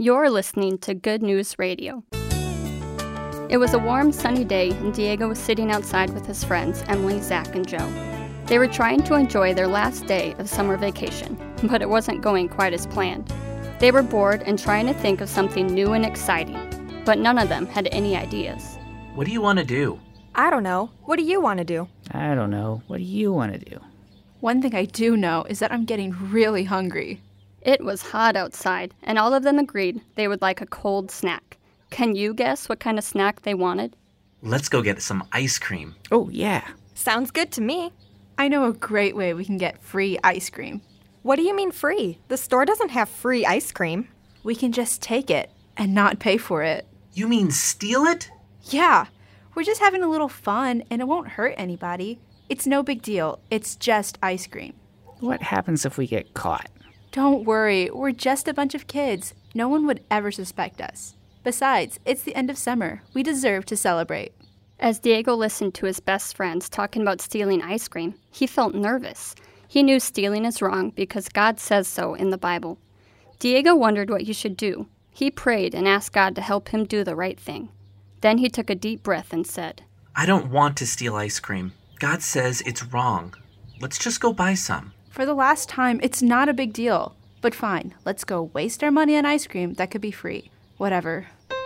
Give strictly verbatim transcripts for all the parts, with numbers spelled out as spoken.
You're listening to Good News Radio. It was a warm, sunny day, and Diego was sitting outside with his friends, Emily, Zach, and Joe. They were trying to enjoy their last day of summer vacation, but it wasn't going quite as planned. They were bored and trying to think of something new and exciting, but none of them had any ideas. What do you want to do? I don't know. What do you want to do? I don't know. What do you want to do? One thing I do know is that I'm getting really hungry. It was hot outside, and all of them agreed they would like a cold snack. Can you guess what kind of snack they wanted? Let's go get some ice cream. Oh, yeah. Sounds good to me. I know a great way we can get free ice cream. What do you mean free? The store doesn't have free ice cream. We can just take it and not pay for it. You mean steal it? Yeah. We're just having a little fun, and it won't hurt anybody. It's no big deal. It's just ice cream. What happens if we get caught? Don't worry. We're just a bunch of kids. No one would ever suspect us. Besides, it's the end of summer. We deserve to celebrate. As Diego listened to his best friends talking about stealing ice cream, he felt nervous. He knew stealing is wrong because God says so in the Bible. Diego wondered what he should do. He prayed and asked God to help him do the right thing. Then he took a deep breath and said, I don't want to steal ice cream. God says it's wrong. Let's just go buy some. For the last time, it's not a big deal. But fine, let's go waste our money on ice cream that could be free. Whatever.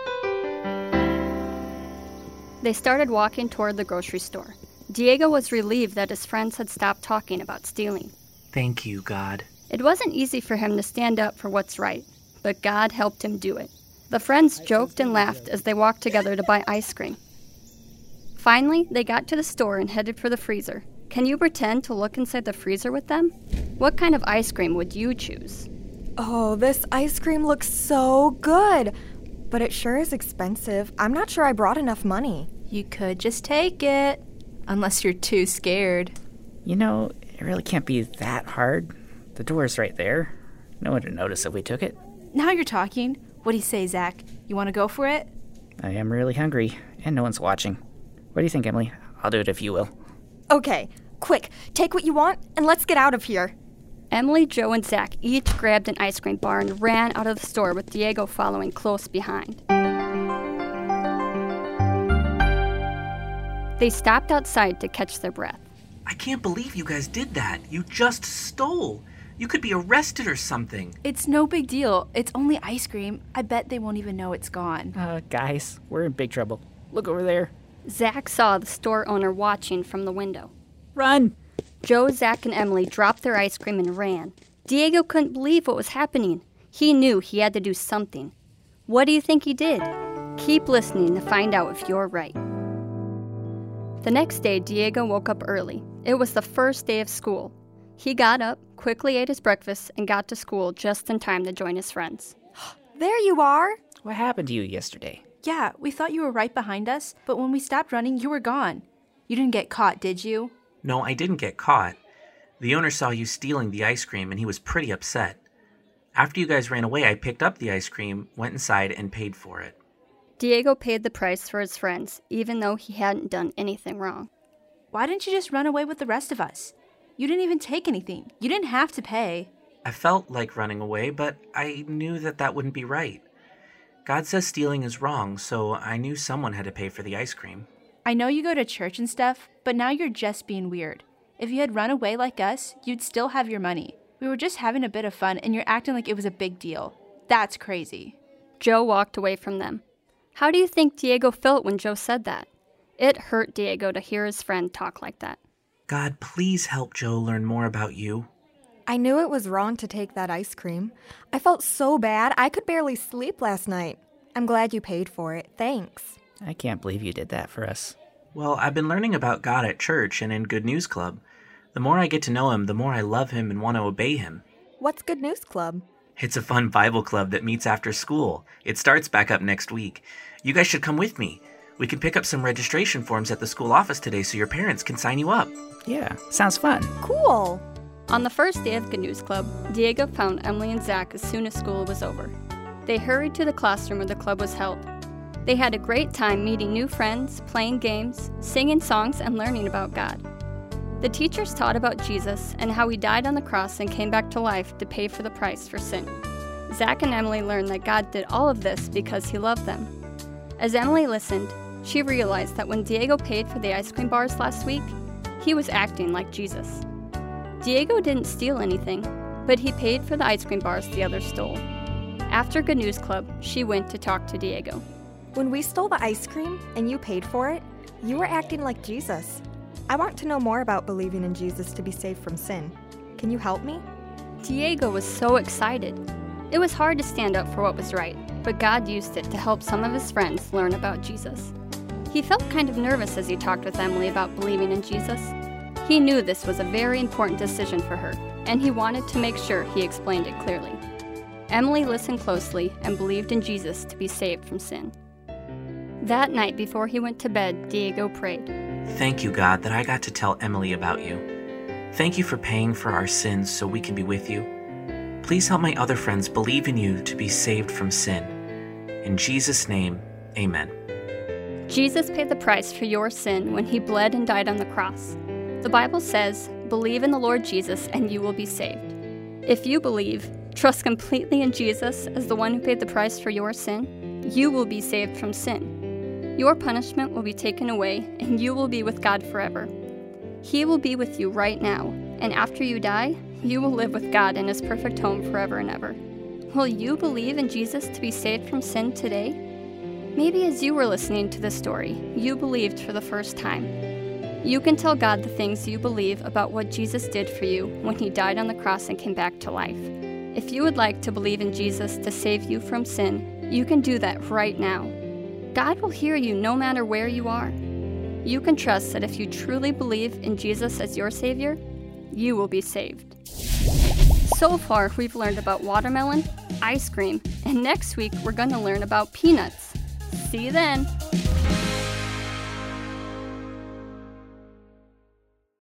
They started walking toward the grocery store. Diego was relieved that his friends had stopped talking about stealing. Thank you, God. It wasn't easy for him to stand up for what's right, but God helped him do it. The friends joked and laughed as they walked together to buy ice cream. Finally, they got to the store and headed for the freezer. Can you pretend to look inside the freezer with them? What kind of ice cream would you choose? Oh, this ice cream looks so good. But it sure is expensive. I'm not sure I brought enough money. You could just take it. Unless you're too scared. You know, it really can't be that hard. The door's right there. No one would notice if we took it. Now you're talking. What do you say, Zach? You want to go for it? I am really hungry, and no one's watching. What do you think, Emily? I'll do it if you will. Okay, quick, take what you want, and let's get out of here. Emily, Joe, and Zach each grabbed an ice cream bar and ran out of the store with Diego following close behind. They stopped outside to catch their breath. I can't believe you guys did that. You just stole. You could be arrested or something. It's no big deal. It's only ice cream. I bet they won't even know it's gone. Uh, guys, we're in big trouble. Look over there. Zach saw the store owner watching from the window. Run! Joe, Zach, and Emily dropped their ice cream and ran. Diego couldn't believe what was happening. He knew he had to do something. What do you think he did? Keep listening to find out if you're right. The next day, Diego woke up early. It was the first day of school. He got up, quickly ate his breakfast, and got to school just in time to join his friends. There you are. What happened to you yesterday? Yeah, we thought you were right behind us, but when we stopped running, you were gone. You didn't get caught, did you? No, I didn't get caught. The owner saw you stealing the ice cream, and he was pretty upset. After you guys ran away, I picked up the ice cream, went inside, and paid for it. Diego paid the price for his friends, even though he hadn't done anything wrong. Why didn't you just run away with the rest of us? You didn't even take anything. You didn't have to pay. I felt like running away, but I knew that that wouldn't be right. God says stealing is wrong, so I knew someone had to pay for the ice cream. I know you go to church and stuff, but now you're just being weird. If you had run away like us, you'd still have your money. We were just having a bit of fun, and you're acting like it was a big deal. That's crazy. Joe walked away from them. How do you think Diego felt when Joe said that? It hurt Diego to hear his friend talk like that. God, please help Joe learn more about you. I knew it was wrong to take that ice cream. I felt so bad, I could barely sleep last night. I'm glad you paid for it. Thanks. I can't believe you did that for us. Well, I've been learning about God at church and in Good News Club. The more I get to know him, the more I love him and want to obey him. What's Good News Club? It's a fun Bible club that meets after school. It starts back up next week. You guys should come with me. We can pick up some registration forms at the school office today so your parents can sign you up. Yeah, sounds fun. Cool. On the first day of Good News Club, Diego found Emily and Zach as soon as school was over. They hurried to the classroom where the club was held. They had a great time meeting new friends, playing games, singing songs, and learning about God. The teachers taught about Jesus and how he died on the cross and came back to life to pay for the price for sin. Zach and Emily learned that God did all of this because he loved them. As Emily listened, she realized that when Diego paid for the ice cream bars last week, he was acting like Jesus. Diego didn't steal anything, but he paid for the ice cream bars the others stole. After Good News Club, she went to talk to Diego. When we stole the ice cream and you paid for it, you were acting like Jesus. I want to know more about believing in Jesus to be saved from sin. Can you help me? Diego was so excited. It was hard to stand up for what was right, but God used it to help some of his friends learn about Jesus. He felt kind of nervous as he talked with Emily about believing in Jesus. He knew this was a very important decision for her, and he wanted to make sure he explained it clearly. Emily listened closely and believed in Jesus to be saved from sin. That night before he went to bed, Diego prayed. Thank you, God, that I got to tell Emily about you. Thank you for paying for our sins so we can be with you. Please help my other friends believe in you to be saved from sin. In Jesus' name, amen. Jesus paid the price for your sin when he bled and died on the cross. The Bible says, believe in the Lord Jesus and you will be saved. If you believe, trust completely in Jesus as the one who paid the price for your sin, you will be saved from sin. Your punishment will be taken away and you will be with God forever. He will be with you right now, and after you die, you will live with God in his perfect home forever and ever. Will you believe in Jesus to be saved from sin today? Maybe as you were listening to this story, you believed for the first time. You can tell God the things you believe about what Jesus did for you when he died on the cross and came back to life. If you would like to believe in Jesus to save you from sin, you can do that right now. God will hear you no matter where you are. You can trust that if you truly believe in Jesus as your Savior, you will be saved. So far, we've learned about watermelon, ice cream, and next week we're going to learn about peanuts. See you then!